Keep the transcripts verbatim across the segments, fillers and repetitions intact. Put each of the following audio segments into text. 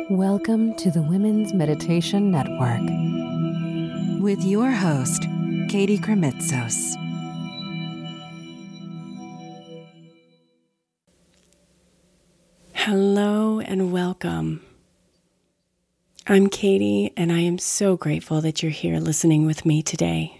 Welcome to the Women's Meditation Network with your host, Katie Krimitsos. Hello and welcome. I'm Katie, and I am so grateful that you're here listening with me today.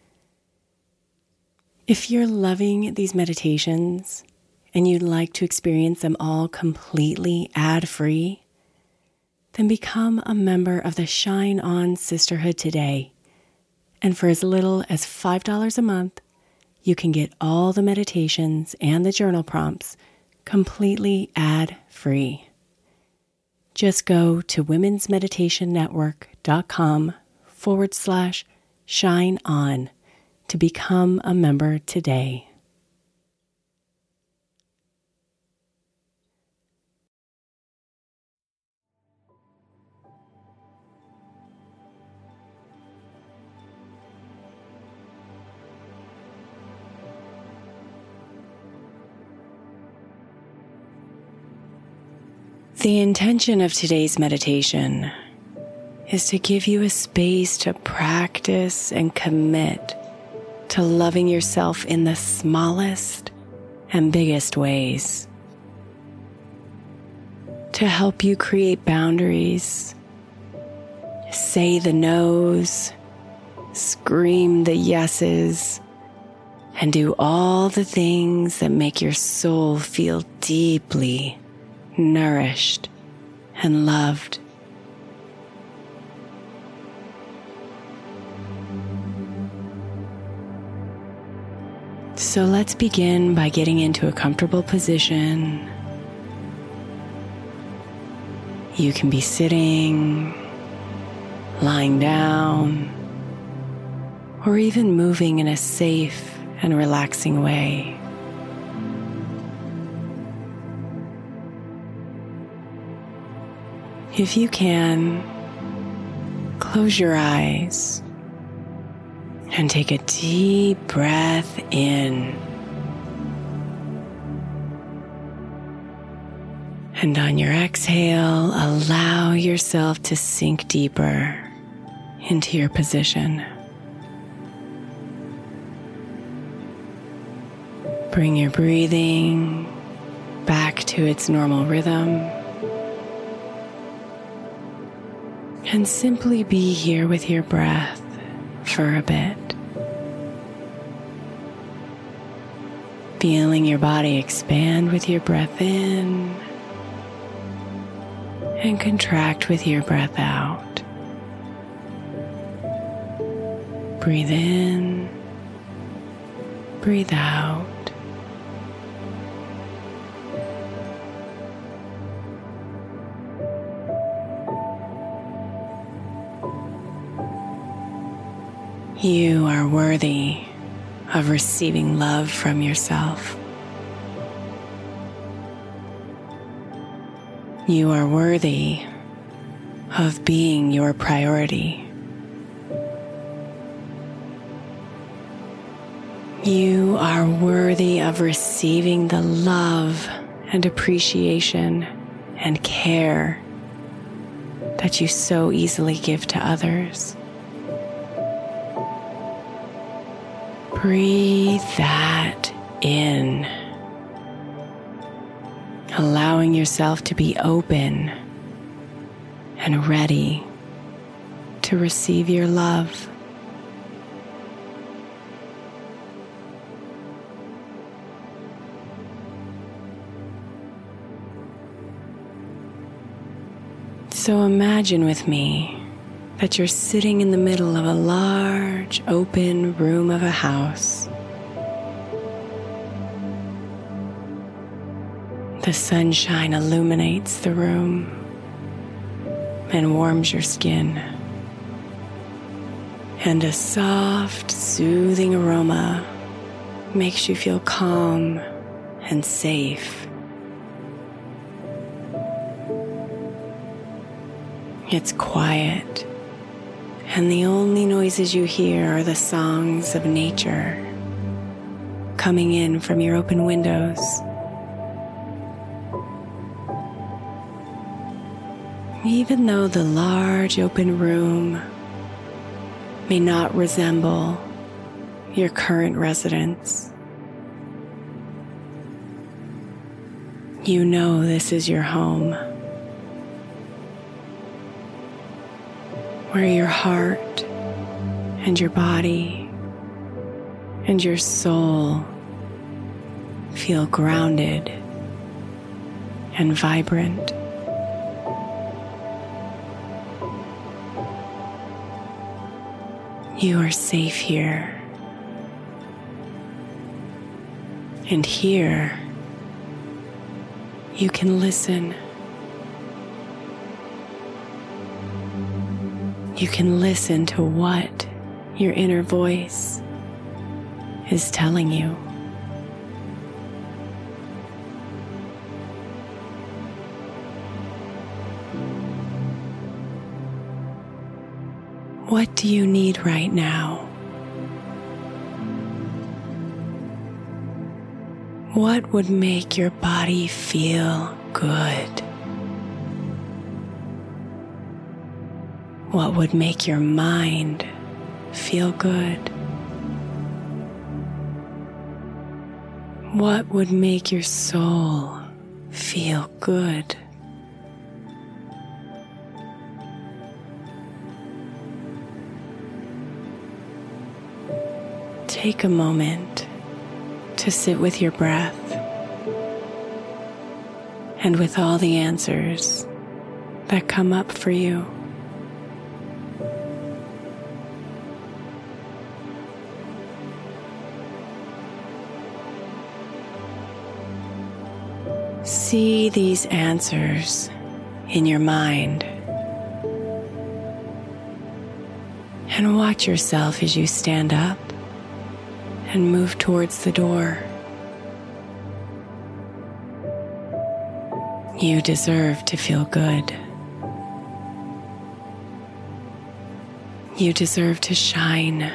If you're loving these meditations and you'd like to experience them all completely ad-free, then become a member of the Shine On Sisterhood today. And for as little as five dollars a month, you can get all the meditations and the journal prompts completely ad-free. Just go to womensmeditationnetwork.com forward slash shine on to become a member today. The intention of today's meditation is to give you a space to practice and commit to loving yourself in the smallest and biggest ways, to help you create boundaries, say the no's, scream the yeses, and do all the things that make your soul feel deeply nourished and loved. So let's begin by getting into a comfortable position. You can be sitting, lying down, or even moving in a safe and relaxing way. If you can, close your eyes and take a deep breath in. And on your exhale, allow yourself to sink deeper into your position. Bring your breathing back to its normal rhythm. And simply be here with your breath for a bit. Feeling your body expand with your breath in and contract with your breath out. Breathe in, breathe out. You are worthy of receiving love from yourself. You are worthy of being your priority. You are worthy of receiving the love and appreciation and care that you so easily give to others. Breathe that in, allowing yourself to be open and ready to receive your love. So imagine with me that you're sitting in the middle of a large, open room of a house. The sunshine illuminates the room and warms your skin. And a soft, soothing aroma makes you feel calm and safe. It's quiet, and the only noises you hear are the songs of nature coming in from your open windows. Even though the large open room may not resemble your current residence, you know this is your home, where your heart and your body and your soul feel grounded and vibrant. You are safe here, and here you can listen. You can listen to what your inner voice is telling you. What do you need right now? What would make your body feel good? What would make your mind feel good? What would make your soul feel good? Take a moment to sit with your breath and with all the answers that come up for you. See these answers in your mind and watch yourself as you stand up and move towards the door. You deserve to feel good. You deserve to shine.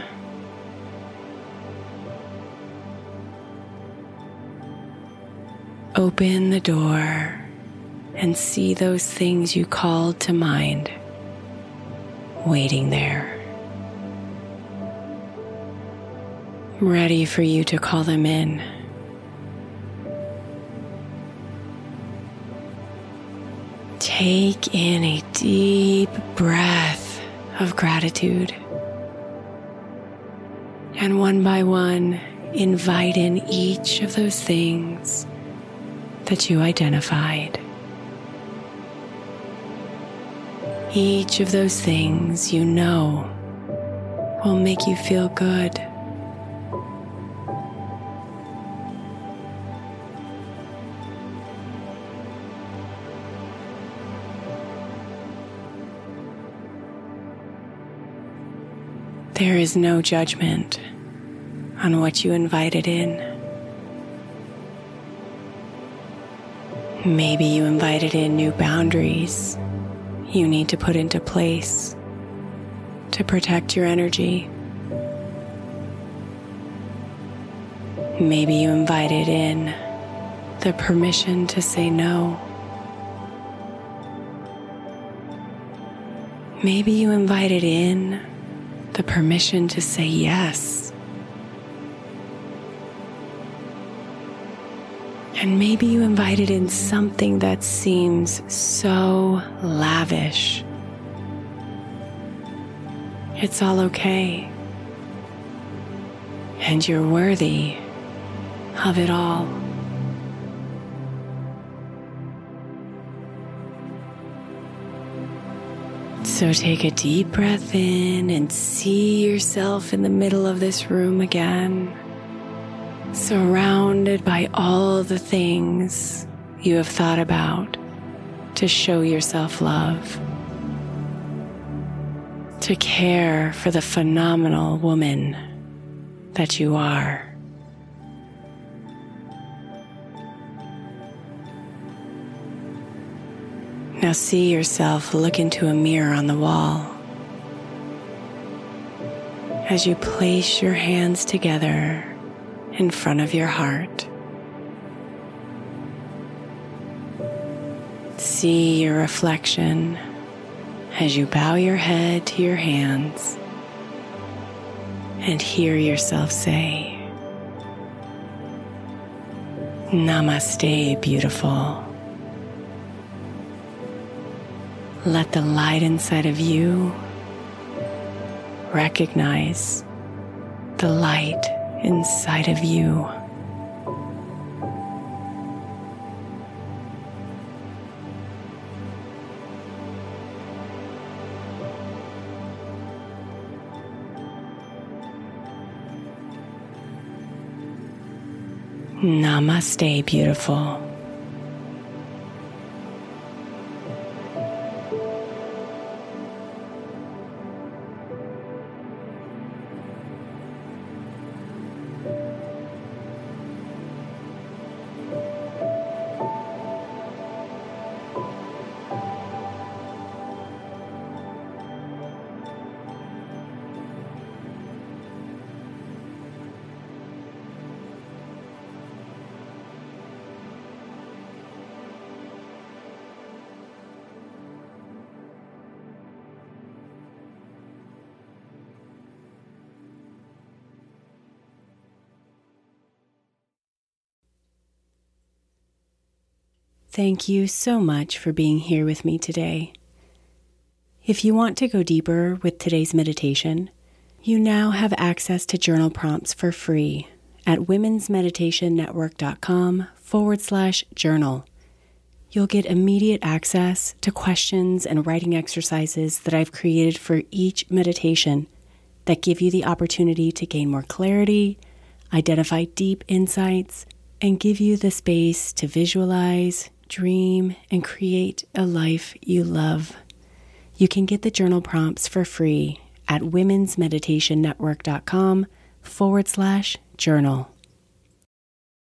Open the door and see those things you called to mind waiting there, ready for you to call them in. Take in a deep breath of gratitude, and one by one, invite in each of those things that you identified. Each of those things you know will make you feel good. There is no judgment on what you invited in. Maybe you invited in new boundaries you need to put into place to protect your energy. Maybe you invited in the permission to say no. Maybe you invited in the permission to say yes. And maybe you invited in something that seems so lavish. It's all okay. And you're worthy of it all. So take a deep breath in and see yourself in the middle of this room again, surrounded by all the things you have thought about to show yourself love, to care for the phenomenal woman that you are. Now see yourself look into a mirror on the wall. As you place your hands together in front of your heart, see your reflection as you bow your head to your hands and hear yourself say, Namaste, beautiful. Let the light inside of you recognize the light inside of you. Namaste, beautiful. Thank you so much for being here with me today. If you want to go deeper with today's meditation, you now have access to journal prompts for free at womensmeditationnetwork.com forward slash journal. You'll get immediate access to questions and writing exercises that I've created for each meditation that give you the opportunity to gain more clarity, identify deep insights, and give you the space to visualize, dream, and create a life you love. You can get the journal prompts for free at womensmeditationnetwork.com forward slash journal.